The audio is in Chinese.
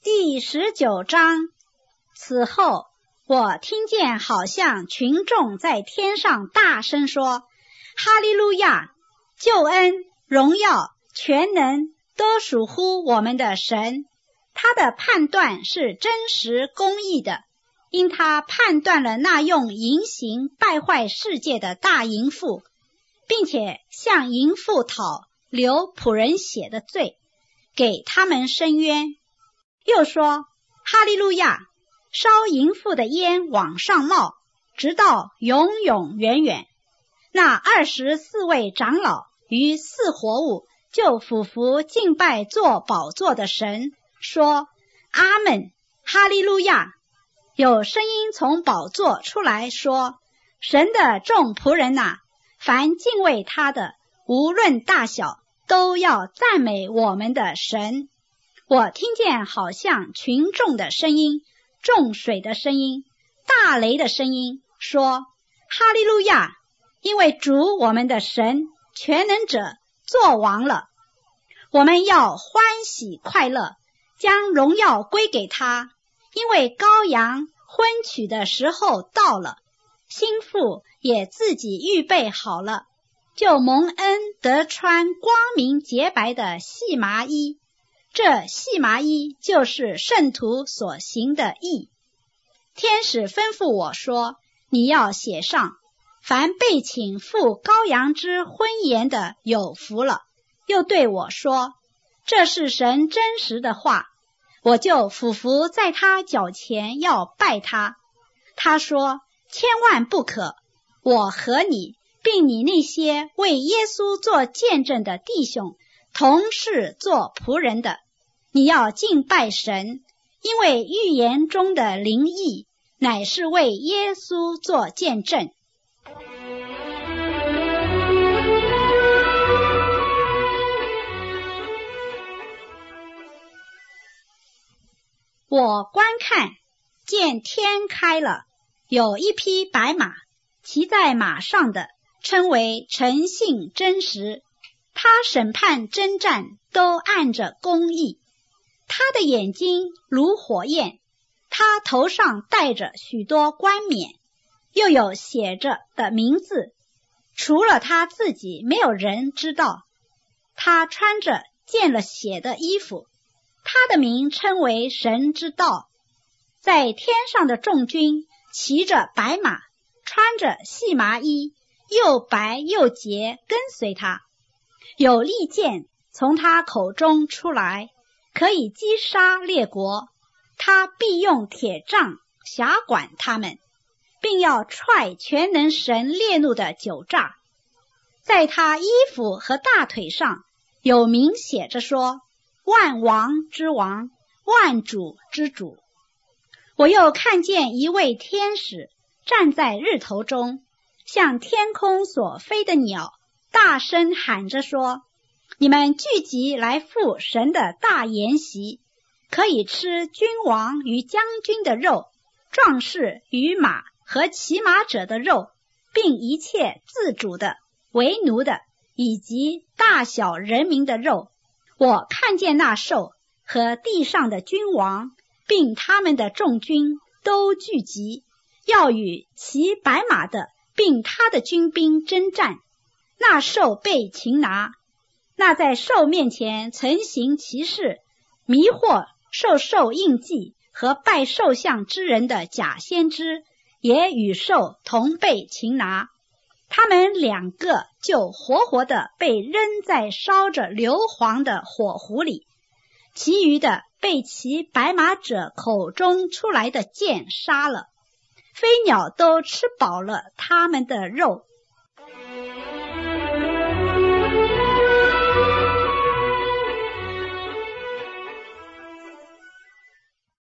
第19章。此后，我听见好像群众在天上大声说：哈利路亚！救恩、荣耀、全能都属乎我们的神。他的判断是真实公义的，因他判断了那用淫行败坏世界的大淫妇，并且向淫妇讨流仆人血的罪，给他们伸冤。又说：哈利路亚！烧淫妇的烟往上冒，直到永永远远。那24位长老与4活物就俯伏敬拜坐宝座的神，说：阿们，哈利路亚！有声音从宝座出来说：神的众仆人哪，凡敬畏他的，无论大小，都要赞美我们的神。我听见好像群众的声音、众水的声音、大雷的声音，说：哈利路亚！因为主我们的神全能者作王了，我们要欢喜快乐，将荣耀归给他，因为羔羊婚娶的时候到了，新妇也自己预备好了，就蒙恩得穿光明洁白的细麻衣。这细麻衣就是圣徒所行的义。天使吩咐我说：你要写上，凡被请赴羔羊之婚筵的有福了。又对我说：这是神真实的话。我就俯伏在他脚前要拜他。他说：千万不可，我和你并你那些为耶稣做见证的弟兄同是做仆人的，你要敬拜神，因为预言中的灵意乃是为耶稣做见证。我观看，见天开了，有一匹白马，骑在马上的称为诚信真实，他审判征战都按着公义。他的眼睛如火焰，他头上戴着许多冠冕，又有写着的名字，除了他自己没有人知道。他穿着见了血的衣服，他的名称为神之道。在天上的众军骑着白马，穿着细麻衣，又白又洁，跟随他。有利剑从他口中出来，可以击杀列国，他必用铁杖辖管他们，并要踹全能神烈怒的酒榨。在他衣服和大腿上有名写着说：万王之王，万主之主。我又看见一位天使站在日头中，向天空所飞的鸟大声喊着说：你们聚集来赴神的大筵席，可以吃君王与将军的肉，壮士与马和骑马者的肉，并一切自主的、为奴的以及大小人民的肉。我看见那兽和地上的君王并他们的众军都聚集，要与骑白马的并他的军兵征战。那兽被擒拿，那在兽面前曾行奇事，迷惑受印记和拜兽像之人的假先知，也与兽同被擒拿。他们2个就活活的被扔在烧着硫磺的火湖里，其余的被骑白马者口中出来的剑杀了。飞鸟都吃饱了他们的肉，